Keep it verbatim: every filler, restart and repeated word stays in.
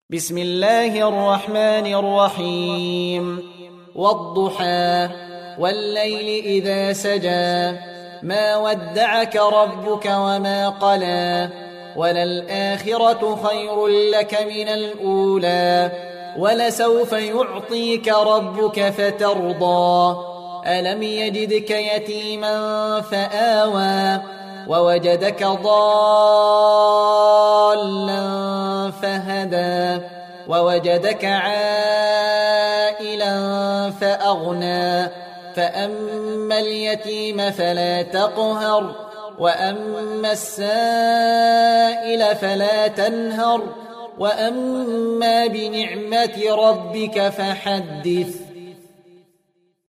بسم الله الرحمن الرحيم والضحى والليل إذا سجى ما ودعك ربك وما قلى وللآخرة خير لك من الأولى ولسوف يعطيك ربك فترضى ألم يجدك يتيما فآوى ووجدك ضالا فهدى ووجدك عائلا فأغنى فأما اليتيم فلا تقهر وأما السائل فلا تنهر وأما بنعمة ربك فحدث.